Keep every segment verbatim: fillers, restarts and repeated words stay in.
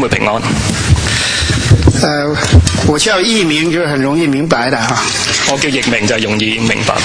會平安。 呃，我叫譯名，就是很容易明白的哈。 我叫譯名就係容易明白。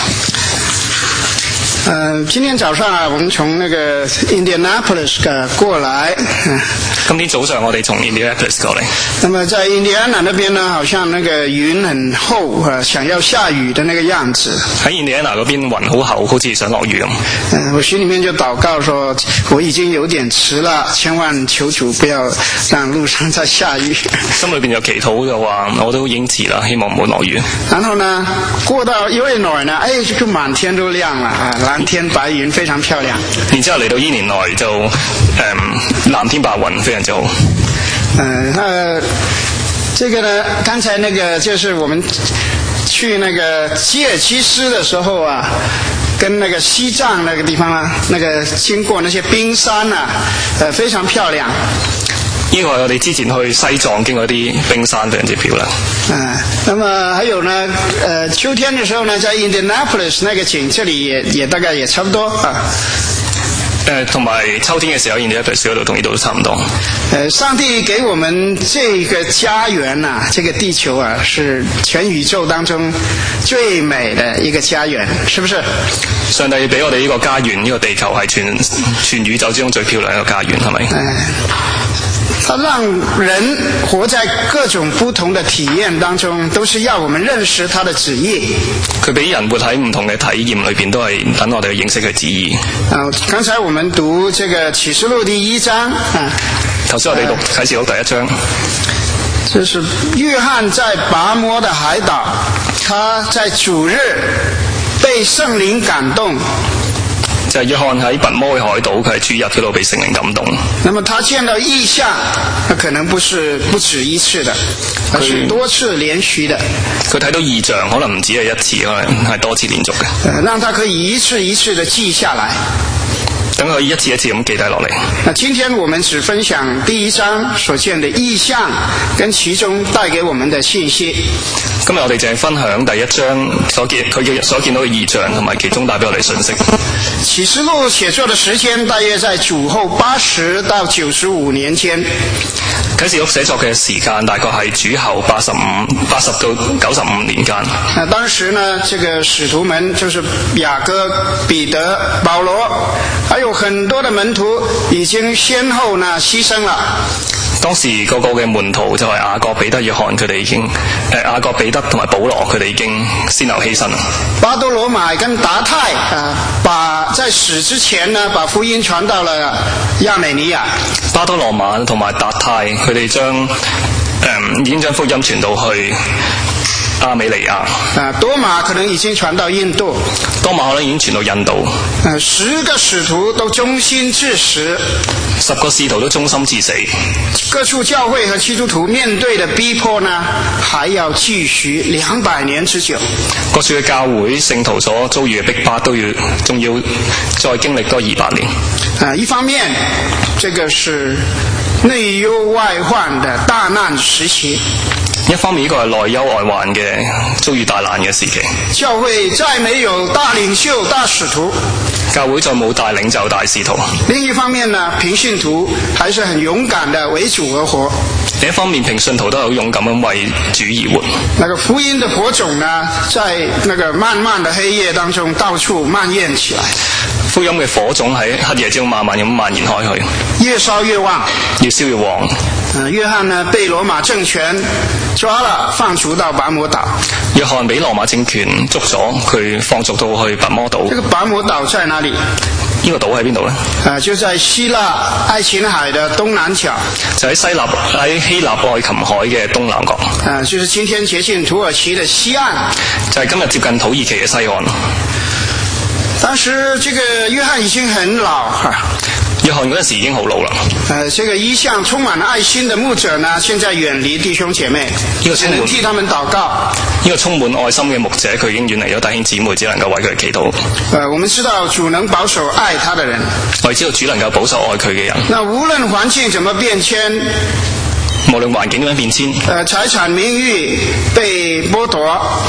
呃，今天早上啊，我們從那個 Indianapolis 過來。 今天早上我哋從 Indianapolis 過嚟。 那麼在印第安納那邊呢，好像那個雲很厚啊，想要下雨的那個樣子。 喺印第安納嗰邊雲好厚，好似想落雨咁。 嗯，我心裡面就禱告說，我已經有點遲了，千萬求主不要讓路上再下雨。 心裏邊有祈禱就話，我都已經遲啦，希望唔好落雨。 然後呢，過到一會內呢，哎，就滿天都亮了啊，藍天白雲非常漂亮。 然之後嚟到伊年內就誒、嗯、藍天白雲非常之好。 嗯，那這個呢，剛才那個就是我們去那個吉爾吉斯的時候啊，跟那個西藏那個地方啊，那個經過那些冰山啊，呃，非常漂亮。 呢個我哋之前去西藏經過啲冰山，非常之漂亮。 啊，那麼還有呢，呃，秋天的時候呢，在 Indianapolis 那個景，這裡也也大概也差不多啊。 誒，同埋秋天嘅時候 ，Indianapolis 嗰度同呢度都差唔多。 呃，上帝給我們這個家園啊，這個地球啊，是全宇宙當中最美的一個家園，是不是？ 上帝俾我哋呢個家園，呢、這個地球係全全宇宙之中最漂亮一個家園，係咪？ 嗯，它讓人活在各種不同的體驗當中，都是要我們認識他的旨意。 佢俾人活喺唔同嘅體驗裏邊，都係等我哋去認識佢旨意。 啊，剛才我們讀這個啟示錄第一章啊， 頭先我哋讀啟示錄第一章， 這是約翰在拔摩的海島，他在主日被聖靈感動。 就係約翰喺拔摩嘅海島，佢喺主日嗰度被聖靈感動。 那麼他見到異象，那可能不是不止一次的，而是多次連續的。 佢睇到異象，可能唔止係一次，可能係多次連續嘅。 呃，讓他可以一次一次的記下來。 等佢一次一次咁記低落嚟。 那今天我們只分享第一章所見的異象，跟其中帶給我們的信息。 今日我哋淨係分享第一章所見佢嘅所見到嘅異象，同埋其中帶俾我哋信息。 啟示錄寫作的時間大約在主後八十到九十五年間。 啟示錄寫作嘅時間大概係主後八十五八十到九十五年間。 那當時呢，這個使徒們就是雅各、彼得、保羅，還有很多的門徒已經先後呢犧牲了。 當時個個嘅門徒就係雅各、彼得、約翰，佢哋已經誒雅各、彼得同埋保羅，佢哋已經先後犧牲啦。 巴多羅買跟達太啊，把在死之前呢，把福音傳到了亞美尼亞。 巴多羅買同埋達太，佢哋將誒、嗯、已經將福音傳到去亞美尼亞。 啊，多馬可能已經傳到印度。 多馬可能已經傳到印度。 啊，十個使徒都忠心至死。 十個使徒都忠心至死。 各處教會和基督徒面對的逼迫呢，還要繼續兩百年之久。 各處嘅教會聖徒所遭遇嘅逼迫都要，仲要再經歷多二百年。 啊，一方面，這個是內憂外患的大難時期。 一方面，呢個係內憂外患嘅遭遇大難嘅時期。 教會再沒有大領袖、大使徒。 教會再冇大領袖、大使徒。 另一方面呢，平信徒還是很勇敢的為主而活。 另一方面，平信徒都係好勇敢咁為主而活。 那個福音的火種呢，在那個漫漫的黑夜當中到處蔓延起來。 福音嘅火種喺黑夜之中慢慢咁蔓延開去， 越燒越旺， 越燒越旺。 呃，約翰呢被羅馬政權抓了，放逐到拔摩島。 約翰俾羅馬政權捉咗，佢放逐到去拔摩島。 這個拔摩島在哪裡？ 呢個島喺邊度呢？ 啊，就在希臘愛琴海的東南角。 就喺西臘喺希臘愛琴海嘅東南角。 啊，就是今天接近土耳其的西岸。 就係今日接近土耳其嘅西岸。 當時這個約翰已經很老哈。 約翰嗰陣時已經好老啦。 呃，這個一向充滿愛心的牧者呢，現在遠離弟兄姐妹， 呢個只能替他們禱告。 呢個充滿愛心嘅牧者，佢已經遠離咗弟兄姊妹，只能夠為佢哋祈禱。 呃，我們知道主能保守愛他的人。 我哋知道主能夠保守愛佢嘅人。 那無論環境怎麼變遷， 無論環境點樣變遷， 呃，財產名譽被剝奪，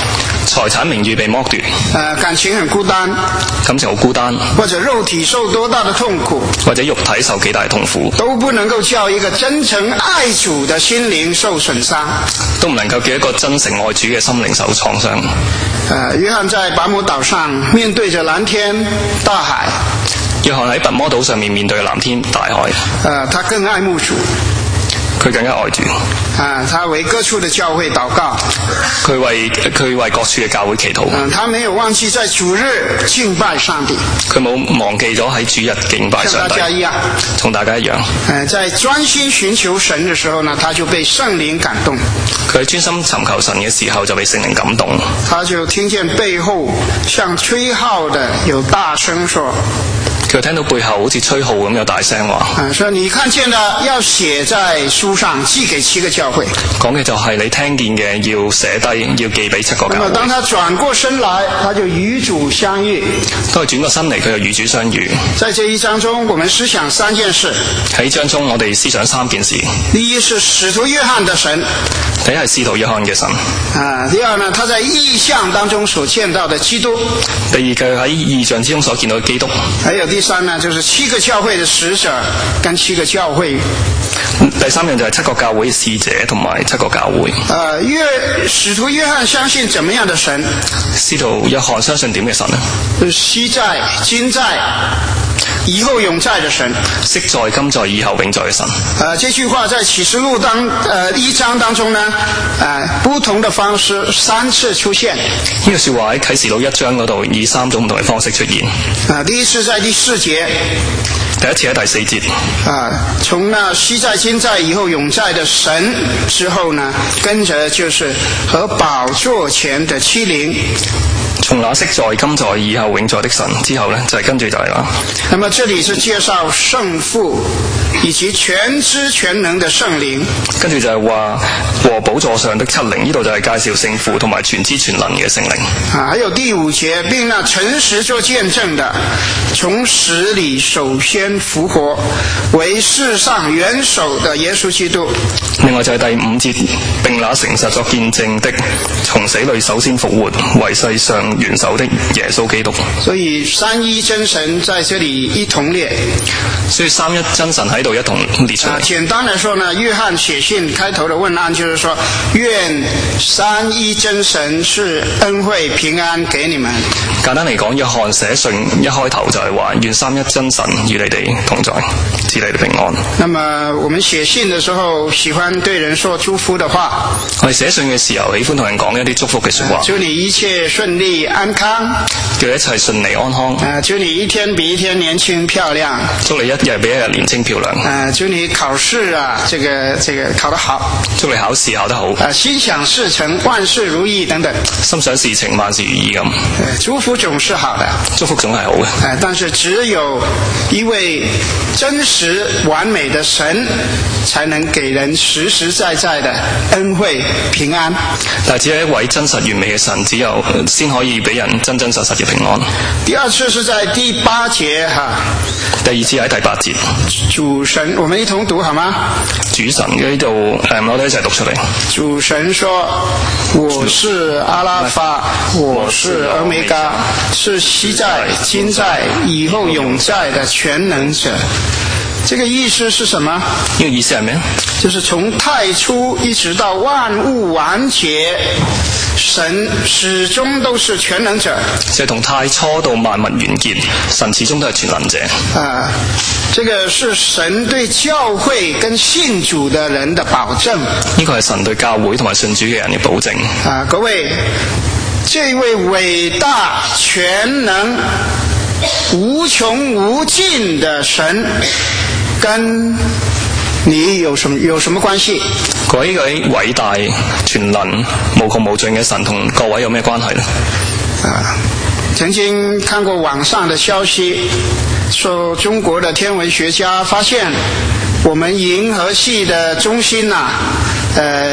財產名譽被剝奪， 呃，感情很孤單， 感情好孤單， 或者肉體受多大的痛苦， 或者肉體受幾大痛苦， 都不能夠叫一個真誠愛主的心靈受損傷， 都唔能夠叫一個真誠愛主嘅心靈受創傷。 呃，約翰在拔摩島上面對着藍天大海， 約翰喺拔摩島上面面對藍天大海， 呃，他更愛慕主， 佢更加愛主。 啊，他為各處的教會禱告， 佢為佢為各處嘅教會祈禱。 嗯，他沒有忘記在主日敬拜上帝， 佢冇忘記咗喺主日敬拜上帝， 像大家一樣， 同大家一樣。 呃，在專心尋求神的時候呢，他就被聖靈感動。 佢喺專心尋求神嘅時候就被聖靈感動， 他就聽見背後像吹號的有大聲說。 佢聽到背後好似吹號咁有大聲話， 啊，說你看見的要寫在書上，寄給七個教會。 講嘅就係你聽見嘅要寫低，要寄俾七個教會。 那麼當他轉過身來，他就與主相遇。 當佢轉過身嚟，佢就與主相遇。 在這一章中，我們思想三件事。 喺章中，我哋思想三件事。 第一是使徒約翰的神。 第一係使徒約翰嘅神。 啊，第二呢，他在異象當中所見到的基督。 第二佢喺異象之中所見到嘅基督。 還有第三呢，就是七個教會的使者跟七個教會。 第三樣就係七個教會使者同埋七個教會。 呃，約使徒約翰相信怎麼樣的神？ 使徒約翰相信點嘅神呢？ 就是昔在、今在、以後永在的神。 昔在、今在、以後永在嘅神。 呃，這句話在啟示錄當呃一章當中呢，呃，不同的方式三次出現。 呢個說話喺啟示錄一章嗰度以三種唔同嘅方式出現。 啊，第一次在第四節。 第一次喺第四節。 啊，從那昔在、今在、以後永在的神之後呢，跟着就是和寶座前的七靈。 從那昔在、今在、以後永在的神之後呢，就係、是、跟住就係啦。 那麼這裏是介紹聖父以及全知全能的聖靈。 跟住就係話和寶座上的七靈，呢度就係介紹聖父同埋全知全能嘅聖靈。 啊，還有第五節，並那誠實做見證的，從死裏首先復活，為世上元首的耶穌基督。 另外就係第五節，並那誠實作見證的，從死裏首先復活，為世上元首的耶穌基督。 所以三一真神在這裏一同列。 所以三一真神喺度一同列出嚟。 啊，簡單來說呢，約翰寫信開頭的問安就是說，願三一真神是恩惠平安給你們。 簡單嚟講，約翰寫信一開頭就係話，願三一真神與你哋同在，賜你哋平安。 那麼我們寫信的時候喜歡對人說祝福的話。 我哋寫信嘅時候喜歡同人講一啲祝福嘅說話。 祝你一切順利安康。 叫你一切順利安康。 啊，祝你一天比一天年輕漂亮。 祝你一日比一日年輕漂亮。 啊，祝你考試啊，這個這個考得好。 祝你考試考得好。 啊，心想事成，萬事如意等等。 心想事情，萬事如意咁。 祝福總是好的。 祝福總係好嘅。 啊，但是只有一位真實完美的神，才能給人實實在在的恩惠平安。 但係只有一位真實完美嘅神，只有先可以俾人真真實實嘅平安。 第二次是在第八節哈。 第二次喺第八節。 主神，我們一同讀好嗎？ 主神嘅呢度，誒，我哋一齊讀出嚟。 主神說：我是阿拉法，我是歐米伽，是昔在、今在、以後永在的全能者。這個意思是什麼？ 呢個意思係咩？ 就是從太初一直到萬物完結，神始終都是全能者。 就係從太初到萬物完結，神始終都係全能者。 啊，這個是神對教會跟信主的人的保證。 呢個係神對教會同埋信主嘅人嘅保證。 啊，各位，這位偉大全能無窮無盡的神跟你有什麼有什麼關係？ 各位，呢位偉大全能無窮無盡嘅神同各位有咩關係呢？ 啊，曾經看過網上的消息，說中國的天文學家發現我們銀河系的中心啊，呃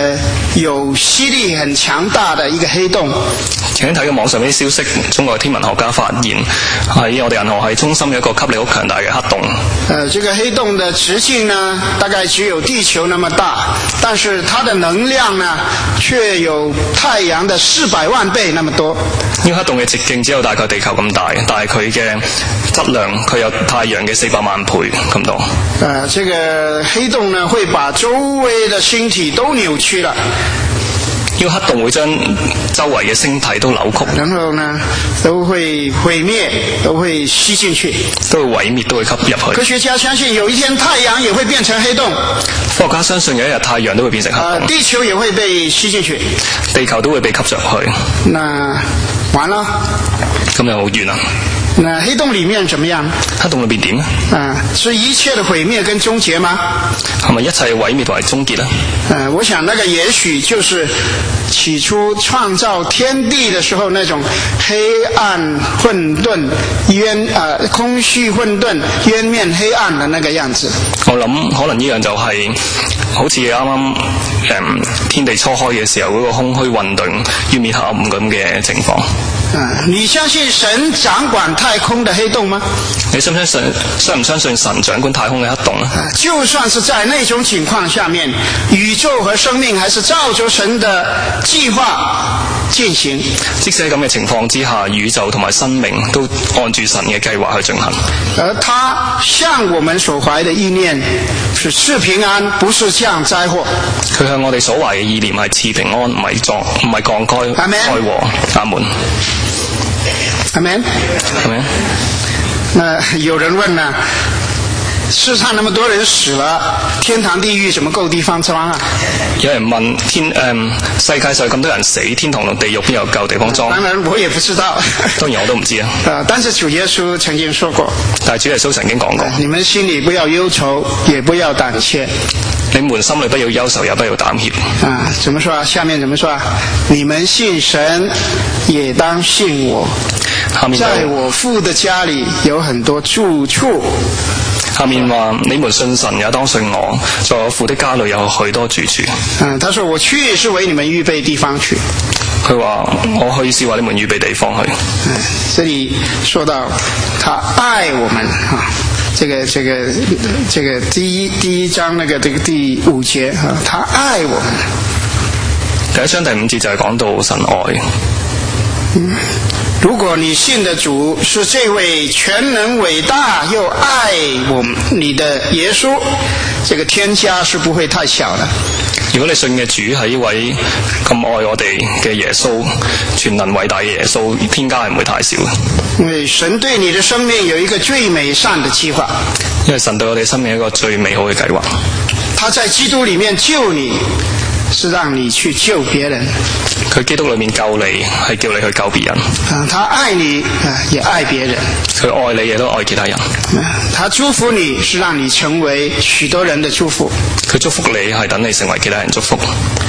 有吸力很強大的一個黑洞。 前睇嘅網上面啲消息，中國天文學家發現喺我哋銀河系中心有一個吸力好強大嘅黑洞。 呃，這個黑洞的直徑呢，大概只有地球那麼大，但是它的能量呢，卻有太陽的四百萬倍那麼多。 呢個黑洞嘅直徑只有大概地球咁大，但係佢嘅質量佢有太陽嘅四百萬倍咁多。 呃，這個黑洞呢，會把周圍的星體都扭曲了。 呢個黑洞會將周圍嘅星體都扭曲， 然後呢，都會毀滅，都會吸進去， 都會毀滅，都會吸入去。 科學家相信有一天太陽也會變成黑洞。 科學家相信有一日太陽都會變成黑洞， 呃，地球也會被吸進去， 地球都會被吸入去。 那完了， 咁就好遠啦。 那黑洞裏面怎麼樣？ 黑洞裏邊點呢？ 啊，是一切的毀滅跟終結嗎？ 係咪一切毀滅同埋終結呢？ 呃，我想那個也許就是起初創造天地的時候那種黑暗混沌淵呃空虛混沌淵面黑暗的那個樣子。 我諗可能呢樣就係好似啱啱誒天地初開嘅時候嗰個空虛混沌淵面黑暗咁嘅情況。 啊，你相信神掌管太空的黑洞嗎？ 你相唔相信相唔相信神掌管太空嘅黑洞呢？ 啊，就算是在那種情況下面，宇宙和生命還是照着神的計劃進行。 即使喺咁嘅情況之下，宇宙同埋生命都按住神嘅計劃去進行。 而他向我們所懷的意念是賜平安，不是降災禍。 佢向我哋所懷嘅意念係賜平安，唔係降唔係降災災禍。阿門。 阿門。 阿門。 那有人問呢，世上那麼多人死了，天堂地獄怎麼夠地方裝啊？ 有人問天誒、嗯、世界上咁多人死，天堂同地獄邊有夠地方裝？ 當然我也不知道。 當然我都唔知啊。 呃，但是主耶穌曾經說過。 但係主耶穌曾經講過。 你們心裡不要憂愁，也不要膽怯。 你們心裡不要憂愁，也不要膽怯。 啊，怎麼說啊？下面怎麼說啊？你們信神，也當信我。 下面在我父的家裡有很多住處。 下面話你們信神也當信我，在我父的家裡有許多住處。 嗯，他說我去是為你們預備地方去。 佢話我去是為你們預備地方去。 嗯，這裡說到他愛我們啊，這個這個這個第一第一章那個這個第五節啊，他愛我們。 第一章第五節就係講到神愛。 嗯，如果你信的主是這位全能偉大又愛我們你的耶穌，這個天家是不會太小的。 如果你信嘅主係一位咁愛我哋嘅耶穌，全能偉大嘅耶穌，天家係唔會太少嘅。 因為神對你的生命有一個最美善的計劃。 因為神對我哋生命有一個最美好嘅計劃。 他在基督裡面救你，是讓你去救別人。 佢基督裏面救你，係叫你去救別人。 啊，他愛你，啊，也愛別人。 佢愛你，亦都愛其他人。 啊，他祝福你，是讓你成為許多人的祝福。 佢祝福你，係等你成為其他人祝福。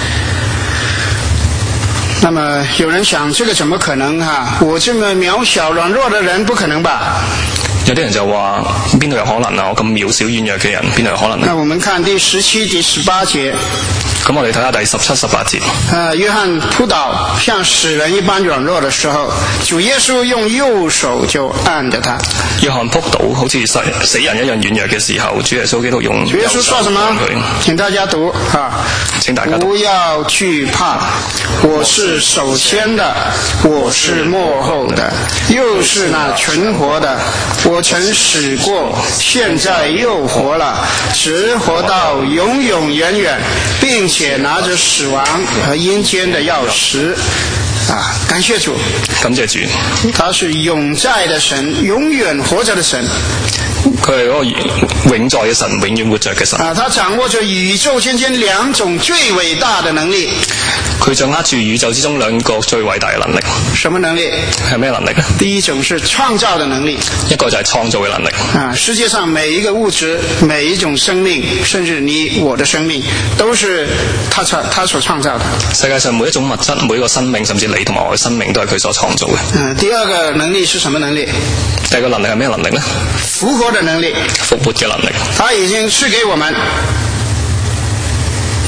那麼有人想，這個怎麼可能啊？我這麼渺小軟弱的人，不可能吧？ 有啲人就話邊度有可能啊？我咁渺小軟弱嘅人，邊度有可能呢？ 那我們看第十七、第十八節。 咁我哋睇下第十七、十八節。 呃，約翰撲倒像死人一般軟弱的時候，主耶穌用右手就按着他。 約翰撲倒好似死死人一樣軟弱嘅時候，主耶穌基督用右手。 主耶穌說什麼？請大家讀哈。 請大家讀。 不要懼怕，我是首先的，我是末後的，又是那存活的。我曾死過，現在又活了，直活到永永遠遠，並且拿着死亡和陰間的鑰匙。啊，感謝主， 感謝主， 他是永在的神，永遠活着的神。 佢係嗰個永在嘅神，永遠活着嘅神。 啊，他掌握着宇宙間間兩種最偉大的能力。 佢掌握住宇宙之中兩個最偉大嘅能力。 什麼能力？ 係咩能力呢？ 第一種是創造的能力， 一個就係創造嘅能力。 啊，世界上每一個物質，每一種生命，甚至你我的生命，都是他創他所創造的。 世界上每一種物質，每一個生命，甚至你同埋我嘅生命，都係佢所創造嘅。 嗯，第二個能力是什麼能力？ 第二個能力係咩能力呢？ 復活的能力。 復活嘅能力。 他已經賜給我們。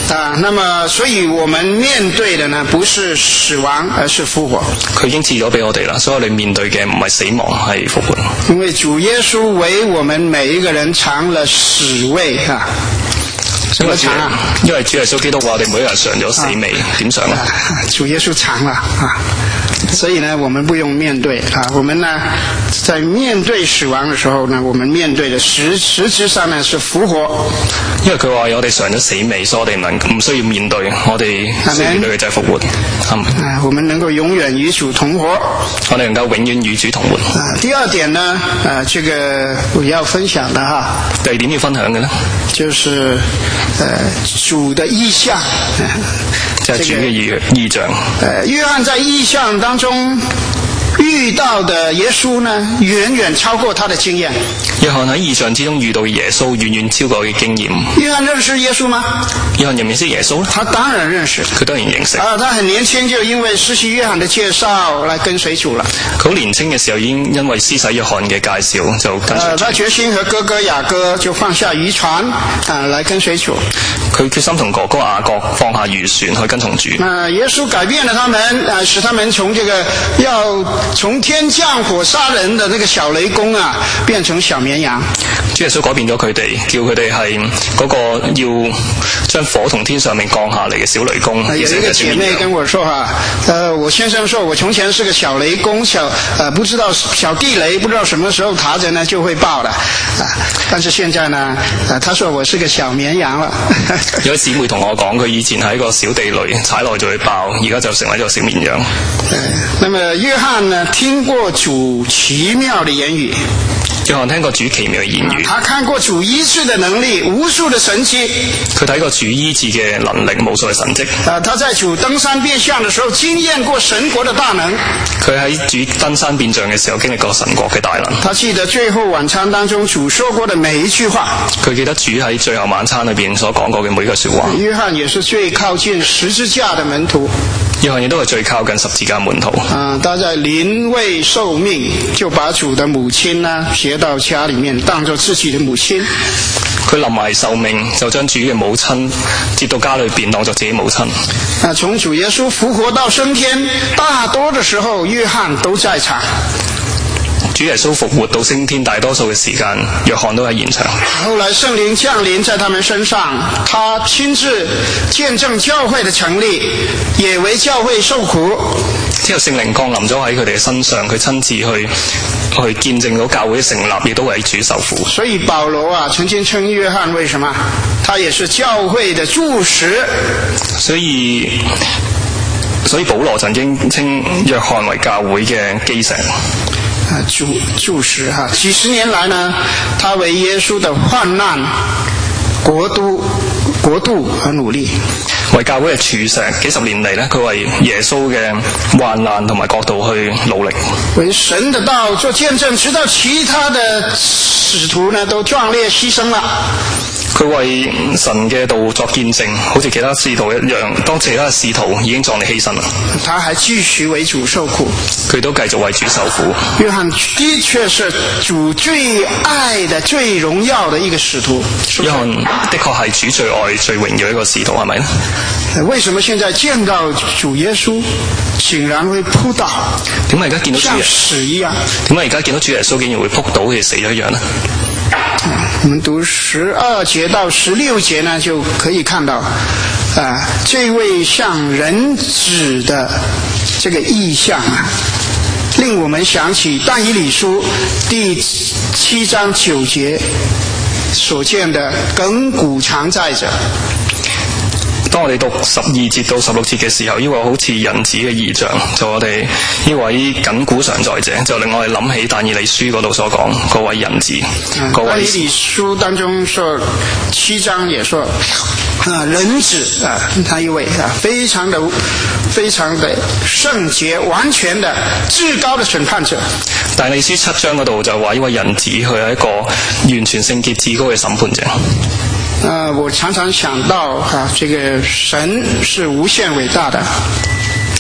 啊，那麼所以我們面對的呢，不是死亡，而是復活。 佢已經賜咗俾我哋啦，所以我哋面對嘅唔係死亡，係復活。 因為主耶穌為我們每一個人嘗了死味啊。什麼嘗啊？ 因為主耶穌基督話我哋每個人嘗咗死味，點嘗啊？ 主耶穌嘗了啊，所以呢，我們不用面對啊。我們呢，在面對死亡的時候呢，我們面對的實實質上呢是復活。 因為佢話我哋嘗咗死味，所以我哋唔能唔需要面對，我哋需要面對嘅就係復活。 啊，我們能夠永遠與主同活。 我哋能夠永遠與主同活。 啊，第二點呢，啊，這個我要分享的哈。 第二點要分享嘅呢，就是呃主的意象。 即係主嘅意意象。 呃，約翰在意象當中遇到的耶穌呢，遠遠超過他的經驗。 約翰喺異象之中遇到耶穌，遠遠超過佢嘅經驗。 約翰認識耶穌嗎？ 約翰認唔認識耶穌呢？ 他當然認識。 佢當然認識。 啊，他很年輕就因為施洗約翰的介紹來跟隨主了。 佢好年輕嘅時候已經因為施洗約翰嘅介紹就跟隨主。 啊，他決心和哥哥雅各就放下漁船啊，來跟隨主。 佢決心同哥哥雅各放下漁船去跟從主。 啊，耶穌改變了他們啊，使他們從這個要從天降火殺人的那個小雷公啊，變成小綿羊。 主耶穌改變咗佢哋，叫佢哋係嗰個要將火從天上面降下嚟嘅小雷公。 有一個姐妹跟我說哈，呃，我先生說我從前是個小雷公，小呃不知道小地雷，不知道什麼時候爬着呢就會爆了啊。但是現在呢，呃，他說我是個小綿羊了。 有個姊妹同我講，佢以前係一個小地雷，踩落就會爆，而家就成為咗小綿羊。 呃，那麼約翰呢，聽過主奇妙的言語。 約翰聽過主奇妙嘅言語， 他看過主醫治的能力，無數的神蹟。 佢睇過主醫治嘅能力，無數嘅神蹟。 啊，他在主登山變像的時候，經驗過神國的大能。 佢喺主登山變像嘅時候，經歷過神國嘅大能。 他記得最後晚餐當中主說過的每一句話。佢記得主喺最後晚餐裏邊所講過嘅每一句說話。 約翰也是最靠近十字架的門徒。 約翰亦都係最靠近十字架門徒。 啊，他在臨危受命，就把主的母親呢接到家裏面，當作自己的母親。 佢臨危受命，就將主嘅母親接到家裏邊，當作自己母親。 啊，從主耶穌復活到升天，大多的時候約翰都在場。 主耶穌復活到升天，大多數嘅時間，約翰都喺現場。 後來聖靈降臨在他們身上，他親自見證教會的成立，也為教會受苦。 之後聖靈降臨咗喺佢哋嘅身上，佢親自去去見證到教會嘅成立，亦都為主受苦。 所以保羅啊，曾經稱約翰為什麼？他也是教會的柱石。 所以所以保羅曾經稱約翰為教會嘅基石。 啊，柱柱石哈，幾十年來呢，他為耶穌的患難國度國度而努力， 為教會嘅柱石。幾十年嚟呢，佢為耶穌嘅患難同埋國度去努力， 為神的道做見證，直到其他的使徒呢都壯烈犧牲了。 佢為神嘅道作見證，好似其他使徒一樣，當其他使徒已經壯烈犧牲啦， 他還繼續為主受苦， 佢都繼續為主受苦。 約翰的確是主最愛的、最榮耀的一個使徒。 約翰的確係主最愛、最榮耀一個使徒，係咪呢？ 為什麼現在見到主耶穌竟然會撲倒？ 點解而家見到主耶穌像死一樣？ 點解而家見到主耶穌竟然會撲倒，好似死咗一樣呢？ 我們讀十二節到十六節呢，就可以看到，啊，這位像人子的這個意象啊，令我們想起但以理書第七章九節所見的亘古常在者。 當我哋讀十二節到十六節嘅時候，呢位好似人子嘅異象，就我哋呢位亘古常在者，就令我哋諗起但以理書嗰度所講嗰位人子。 嗯、 位但以理書當中說，七章也說，啊，人子啊，他一位啊，非常的、非常的聖潔、完全的、至高的審判者。 但以理書七章嗰度就話呢位人子佢係一個完全聖潔、至高嘅審判者。 呃，我常常想到哈、啊，這個神是無限偉大的。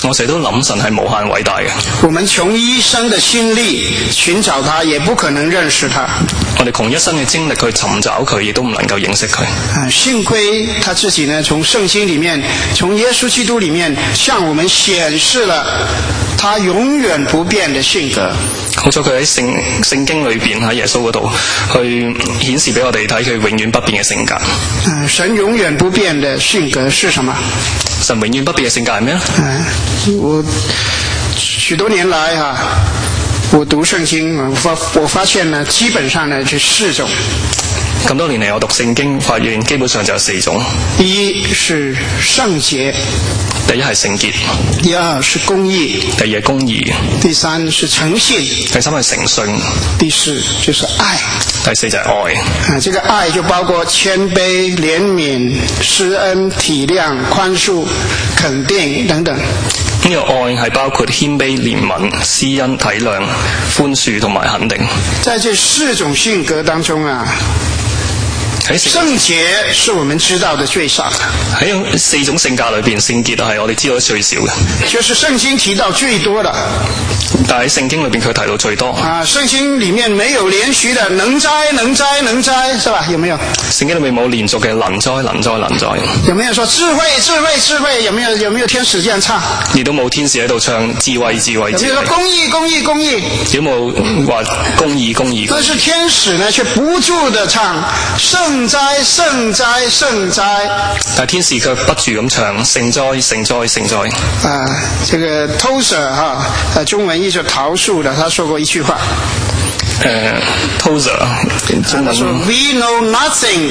我成日都諗神係無限偉大嘅。 我們窮一生的心力尋找他，也不可能認識他。 我哋窮一生嘅精力去尋找佢，亦都唔能夠認識佢。 啊，幸虧他自己呢，從聖經裏面，從耶穌基督裏面，向我們顯示了他永遠不變的性格。 好彩佢喺聖聖經裏邊喺耶穌嗰度去顯示俾我哋睇佢永遠不變嘅性格。 啊，神永遠不變的性格是什麼？ 神永遠不變嘅性格係咩咧？ 啊，我許多年來哈、啊，我讀聖經，我發我發現呢，基本上呢就四種。 咁多年嚟，我讀聖經發現基本上就有四種。 第一是聖潔， 第一係聖潔， 第二是公義， 第二係公義， 第三是誠信， 第三係誠信， 第四就是愛， 第四就係愛。 啊，這個愛就包括謙卑、憐憫、施恩、體諒、寬恕、肯定等等。 呢個愛係包括謙卑、憐憫、施恩、體諒、寬恕同埋肯定。 在這四種性格當中啊，聖潔是我們知道的最少的。 喺四種性格裏邊，聖潔係我哋知道得最少嘅。 就是聖經提到最多的。 但喺聖經裏邊佢提到最多。 啊，聖經裏面沒有連續的能哉能哉能哉，是吧？有沒有？ 聖經裏面冇連續嘅能哉能哉能哉。 有沒有說智慧智慧智慧？有沒有有沒有天使這樣唱？ 亦都冇天使喺度唱智慧智慧智慧。 有沒有說公義公義公義？ 有冇話公義公義？ 但是天使呢，卻不住地唱聖哉聖哉聖哉。 但天使卻不住咁唱聖哉聖哉聖哉。 啊，這個 Tozer 哈，呃，中文譯作桃樹的，他說過一句話。 呃 Tozer 中文。 他說 We know nothing.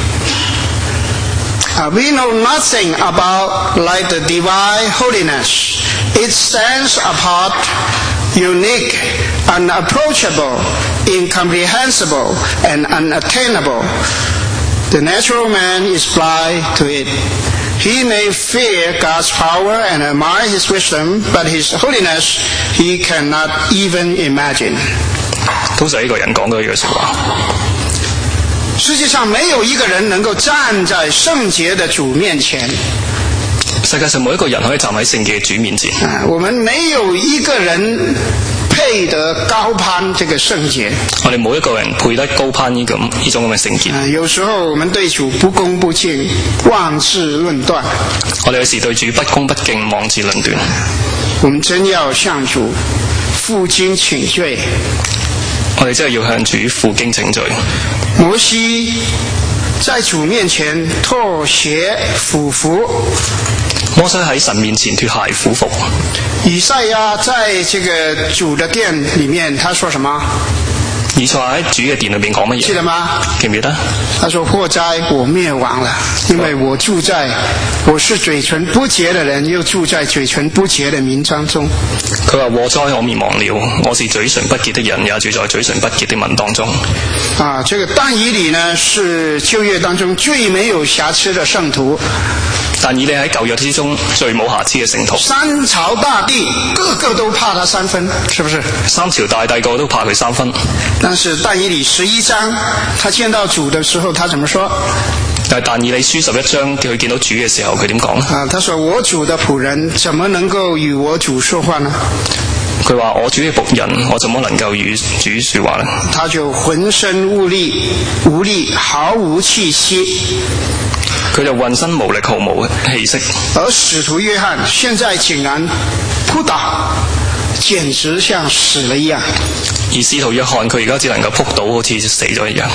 Uh, we know nothing about like the divine holiness. It stands apart, unique, unapproachable, incomprehensible, and unattainable. The natural man is blind to it. He may fear God's power and admire His wisdom, but His holiness he cannot even imagine. 都係呢個人講嘅呢句說話。 世界上沒有一個人能夠站在聖潔的主面前。 世界上冇一個人可以站喺聖潔主面前。 啊，我們沒有一個人配得高攀這個聖潔。 我哋冇一個人配得高攀呢咁呢種咁嘅聖潔。 啊，有時候我們對主不恭不敬，妄自論斷。 我哋有時對主不恭不敬，妄自論斷。 我們真要向主負荊請罪。 我哋真係要向主負荊請罪。 摩西在主面前脫鞋俯伏。 摩西喺神面前脫鞋俯伏。 以賽亞在這個主的殿裏面，他說什麼？ 以賽亞喺主嘅殿裏面講乜嘢？ 記得嗎？ 記唔記得？ 他說：禍哉，我滅亡了，因為我住在，我是嘴唇不潔的人，又住在嘴唇不潔的民當中。 佢話：禍哉，我滅亡了，我是嘴唇不潔的人，也住在嘴唇不潔的民當中。 啊，這個但以理呢，是舊約當中最沒有瑕疵的聖徒。 但以理喺舊約之中最冇瑕疵嘅聖徒。 三朝大帝個個都怕他三分，是不是？ 三朝大帝個個都怕佢三分。 但是但以理十一章，他見到主的時候，他怎麼說？ 但係但以理書十一章，佢見到主嘅時候，佢點講呢？ 啊，他說：我主的僕人怎麼能夠與我主說話呢？ 佢話：我主嘅僕人，我怎麼能夠與主說話呢？ 他就渾身無力，無力，毫無氣息。 佢就渾身無力，毫無氣息。 而使徒約翰現在竟然撲倒，簡直像死了一樣。 而使徒約翰佢而家只能夠撲倒，好似死咗一樣。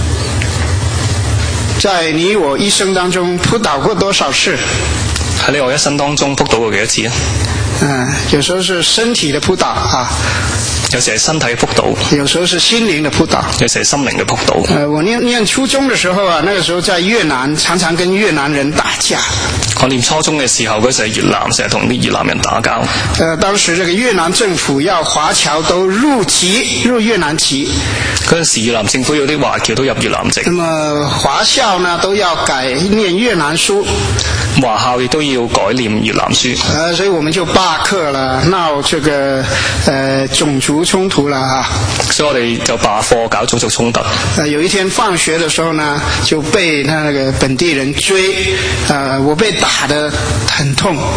在你我一生當中撲倒過多少次？ 喺你我一生當中撲倒過幾多次啊？ 嗯，有時候是身體的撲倒啊， 有時係身體嘅撲倒， 有時候是心靈的撲倒， 有時係心靈嘅撲倒。 呃，我念念初中的時候啊，那個時候在越南，常常跟越南人打架。 我念初中嘅時候，嗰時係越南，成日同啲越南人打交。 呃，當時這個越南政府要華僑都入籍，入越南籍。 嗰陣時越南政府有啲華僑都入越南籍。 那麼華校呢都要改念越南書， 華校亦都要改念越南書。 呃，所以我們就罷課了，鬧這個呃種族衝突了啊。 所以我哋就罷課搞種族衝突。 呃，有一天放學的時候呢，就被那個本地人追，呃，我被打得很痛。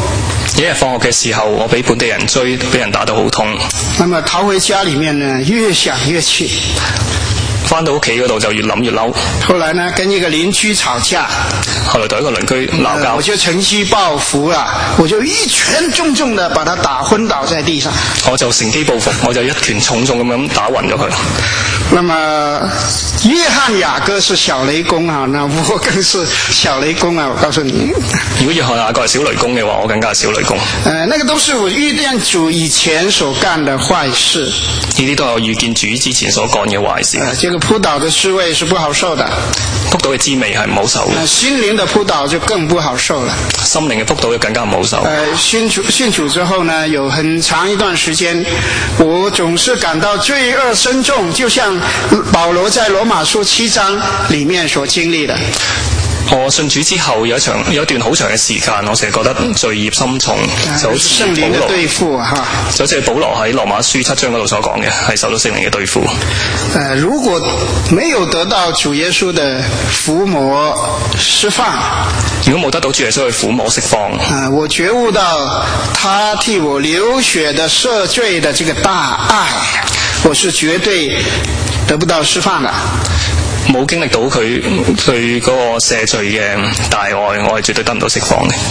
一日放學嘅時候，我俾本地人追，俾人打到好痛。 那麼逃回家裡面呢，越想越氣。 翻到屋企嗰度就越諗越嬲。 後來呢，跟一個鄰居吵架。 後來同一個鄰居鬧交、 呃。我就趁機報復啦，我就一拳重重地把他打昏倒在地上。 我就乘機報復，我就一拳重重咁樣打暈咗佢。 那麼約翰雅各是小雷公啊，那我更是小雷公啊！我告訴你， 如果約翰雅各係小雷公嘅話，我更加係小雷公。 呃，那個都是我遇見主以前所幹的壞事。 呢啲都係我遇見主之前所幹嘅壞事。 呃，這個撲倒的滋味是不好受的。 撲倒嘅滋味係唔好受嘅。 呃，心靈的撲倒就更不好受了。 心靈嘅撲倒就更加唔好受。 呃，信主信主之後呢，有很長一段時間，我總是感到罪惡深重，就像保羅在羅馬書七章裡面所經歷的。 我信主之後有一場有一段好長嘅時間，我成日覺得罪孽深重，就好似聖靈嘅對付哈， 就好似保羅喺羅馬書七章嗰度所講嘅，係受到聖靈嘅對付。 呃，如果沒有得到主耶穌的撫摸釋放， 如果冇得到主耶穌嘅撫摸釋放， 啊、呃，我覺悟到他替我流血的赦罪的這個大愛，我是絕對得不到釋放的。 冇經歷到佢對嗰個赦罪嘅大愛，我係絕對得唔到釋放嘅。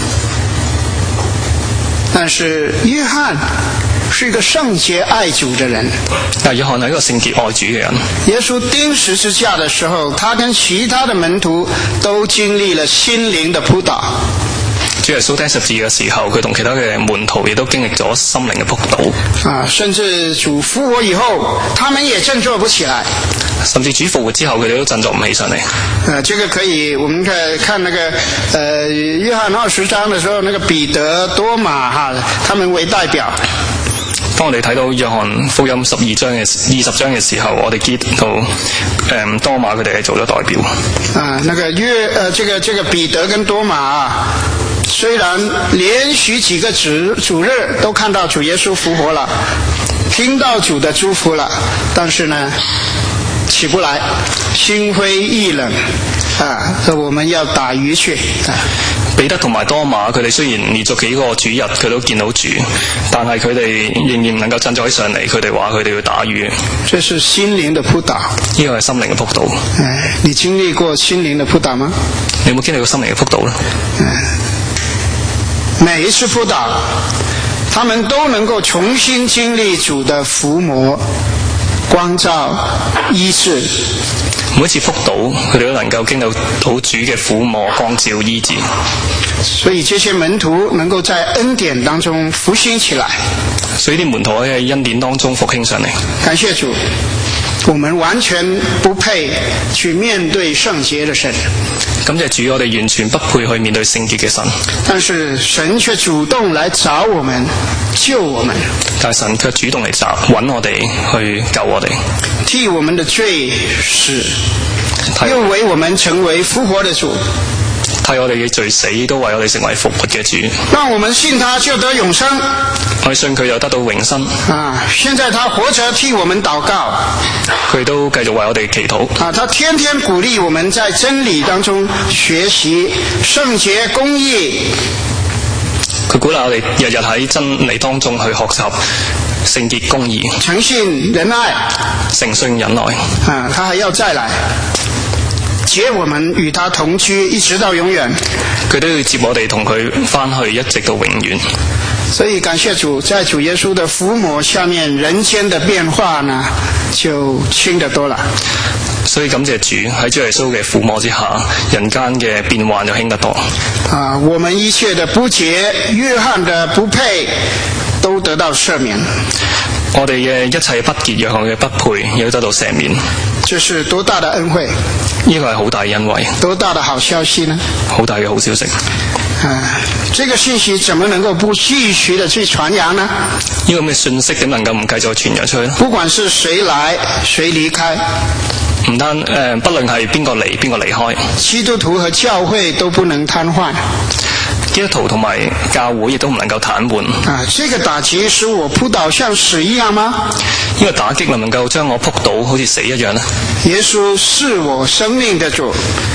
但是約翰是一個聖潔愛主的人。 但約翰係一個聖潔愛主嘅人。 耶穌釘十字架的時候，他跟其他的門徒都經歷了心靈的撲倒。 主耶穌釘十字嘅時候，佢同其他嘅門徒亦都經歷咗心靈嘅撲倒。 啊，甚至主復活以後，他們也振作不起來。 甚至主復活之後，佢哋都振作唔起上嚟。 呃，這個可以，我們看看那個，呃，約翰二十章的時候，那個彼得、多馬哈，他們為代表。 當我哋睇到約翰福音十二章嘅二十章嘅時候，我哋見到誒、嗯、多馬佢哋係做咗代表。 啊，那個約，呃，這個這個彼得跟多馬啊，雖然連續幾個主主日都看到主耶穌復活了，聽到主的祝福了，但是呢，起不來，心灰意冷，啊，說我們要打魚去。啊， 彼得同埋多馬佢哋雖然連續幾個主日佢都見到主，但係佢哋仍然唔能夠振作起上嚟，佢哋話佢哋要打魚。 這是心靈的撲倒。 呢個係心靈嘅撲倒。 哎，你經歷過心靈的撲倒嗎？ 你有冇經歷過心靈嘅撲倒呢？ 每一次撲倒，他們都能夠重新經歷主的撫摸、光照、醫治。 每一次撲倒，佢哋都能夠經歷到主嘅撫摸、光照、醫治。 所以這些門徒能夠在恩典當中復興起來。 所以啲門徒喺恩典當中復興上嚟。 感謝主，我們完全不配去面對聖潔的神。 感謝主，我哋完全不配去面對聖潔嘅神。 但是神卻主動來找我們，救我們。 但係神卻主動嚟找揾我哋去救我哋， 替我們的罪死，又為我們成為復活的主。 替我哋嘅罪死，都為我哋成為復活嘅主。 讓我們信他就得永生。 我哋信佢就得到永生。 啊！現在他活着替我們禱告， 佢都繼續為我哋祈禱。 啊！他天天鼓勵我們在真理當中學習聖潔公義。 佢鼓勵我哋日日喺真理當中去學習聖潔公義、 誠信仁愛、 誠信忍耐。 啊！他還要再來接我們與他同居，一直到永遠。 佢都要接我哋同佢翻去，一直到永遠。 所以感謝主，在主耶穌的撫摸下面，人間的變化呢就輕得多了。 所以感謝主，喺主耶穌嘅撫摸之下，人間嘅變幻就輕得多。 啊，我們一切的不潔，約翰的不配，都得到赦免。 我哋嘅一切不潔，約翰嘅不配，亦都得到赦免。 這是多大的恩惠！ 呢個係好大嘅恩惠。 多大的好消息呢？ 好大嘅好消息。 啊，這個信息怎麼能夠不繼續的去傳揚呢？ 呢個咁嘅信息點能夠唔繼續傳揚出去呢？ 不管是誰來誰離開， 唔單誒、呃，不論係邊個嚟邊個離開， 基督徒和教會都不能癱瘓。 基督徒同埋教會亦都唔能夠癱瘓。 啊，這個打擊使我撲倒像死一樣嗎？ 呢個打擊能唔能夠將我撲倒好似死一樣呢？ 耶穌是我生命的主，